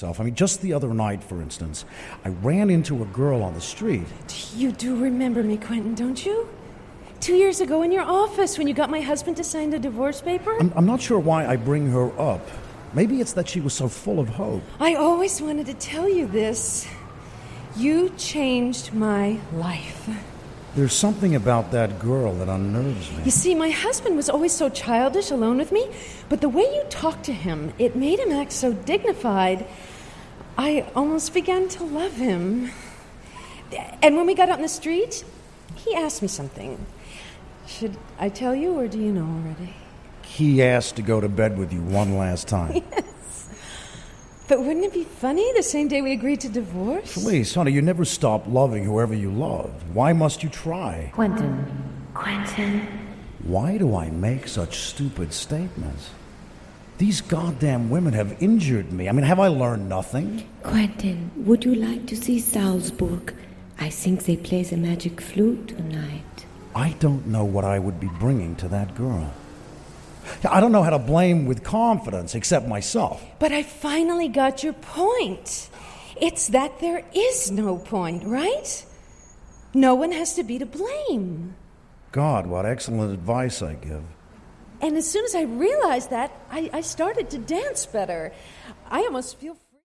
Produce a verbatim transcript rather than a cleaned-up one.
myself. I mean, just the other night, for instance, I ran into a girl on the street. You do remember me, Quentin, don't you? Two years ago in your office when you got my husband to sign the divorce paper? I'm, I'm not sure why I bring her up. Maybe it's that she was so full of hope. I always wanted to tell you this. You changed my life. There's something about that girl that unnerves me. You see, my husband was always so childish alone with me, but the way you talked to him, it made him act so dignified. I almost began to love him. And when we got out in the street, he asked me something. Should I tell you, or do you know already? He asked to go to bed with you one last time. Yes. But wouldn't it be funny the same day we agreed to divorce? Please, honey, you never stop loving whoever you love. Why must you try? Quentin. Quentin. Why do I make such stupid statements? These goddamn women have injured me. I mean, have I learned nothing? Quentin, would you like to see Salzburg? I think they play the magic flute tonight. I don't know what I would be bringing to that girl. I don't know how to blame with confidence except myself. But I finally got your point. It's that there is no point, right? No one has to be to blame. God, what excellent advice I give. And as soon as I realized that, I, I started to dance better. I almost feel...